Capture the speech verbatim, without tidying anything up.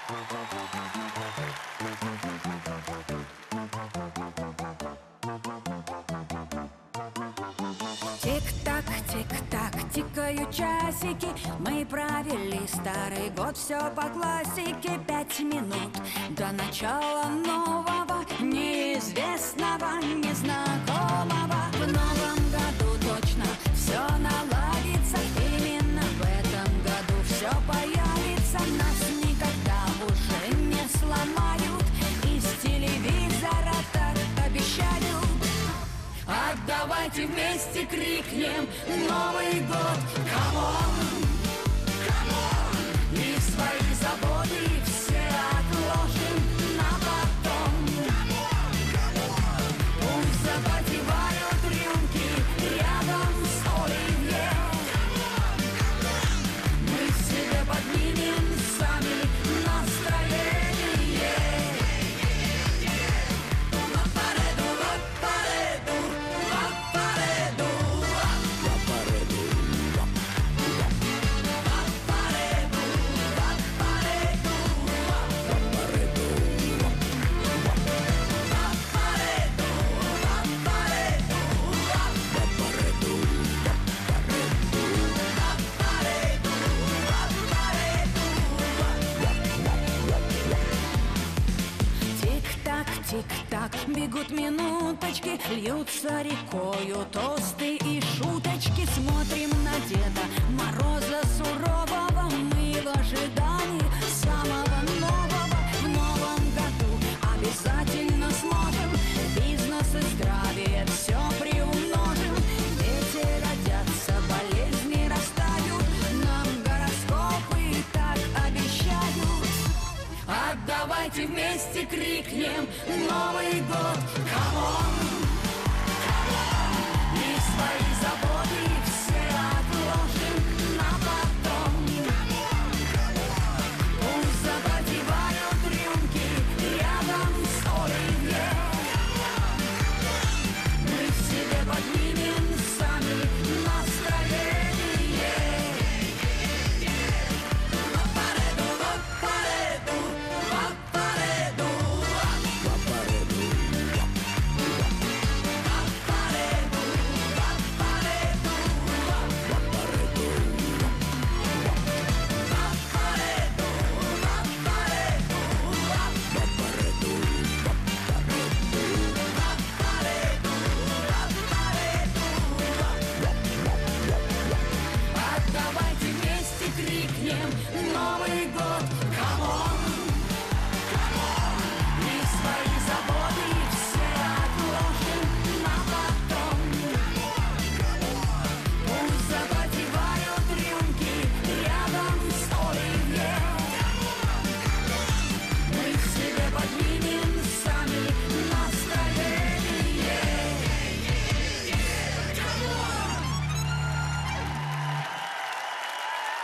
Тик-так, тик-так, тикают часики. Мы провели старый год, все по классике. Пять минут до начала нового, неизвестного, незнакомого. В новом году точно все наладится. Именно в этом году все появится. Нас никогда уже не сломают. Из телевизора так обещают. А давайте вместе крикнем Новый год, камон, камон. И свои заботы все отложим на потом. Камон, камон. Пусть запотевают рюмки рядом с оливье. Камон, камон. Мы себе поднимем сами настроение. Тик-так, бегут минуточки, льются рекою тосты и шуточки. Смотрим на Деда Мороза сурового, мы в ожидании самого нового. В новом году обязательно сможем бизнес и здравие все приумножим. Дети родятся, болезни растают, нам гороскопы так обещают. А давайте вместе крикнем Новый год, камон, камон. И свои заботы